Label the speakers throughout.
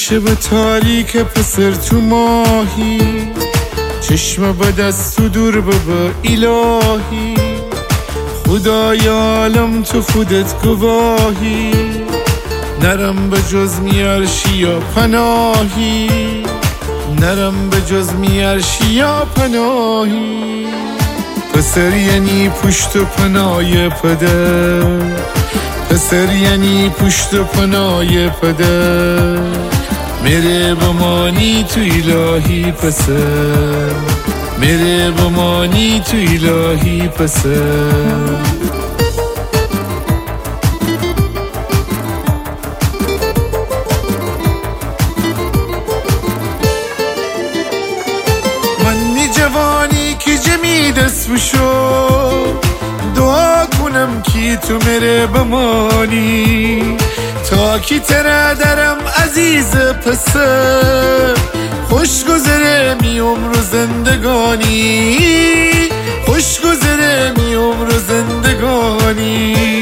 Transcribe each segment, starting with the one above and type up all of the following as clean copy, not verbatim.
Speaker 1: شب تاریک پسر تو ماهی، چشم با دست و دور بابا الهی، خدای عالم تو خودت گواهی، نرم به جز میارشی یا پناهی، نرم به جز میارشی یا پناهی. پسر یعنی پشت و پناه پدر، پسر یعنی پشت و پناه پدر، میره بمانی تو الهی پسر، میره بمانی تو الهی پسر. من جوانی که جمی دست بشو، دعا کنم که تو میره بمانی، تا کی تره درم عزیز پسر، خوش گذره می عمر و زندگانی، خوش گذره می عمر و زندگانی.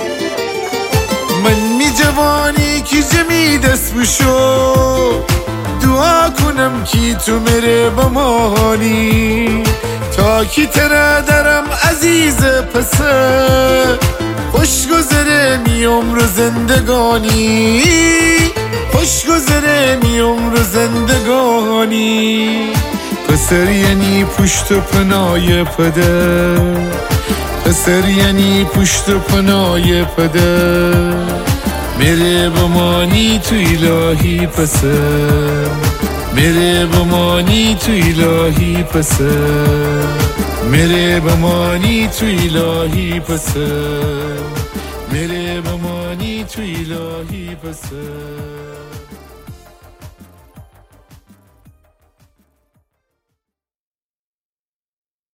Speaker 1: من می جوانی که جمی دست بشو، دعا کنم که تو میره بمانی، تا کی تره درم عزیز پسر، خوش گذره می عمر و زندگانی، خوش گذره می عمر و زندگانی. پسر یعنی پشت و پناه پدر، پسر یعنی پشت و پناه پدر، میره بمانی تو الهی پسر، میره بمانی تو الهی پسر، میره بمانی تو الهی پسر، میره بمانی تو الهی پسر.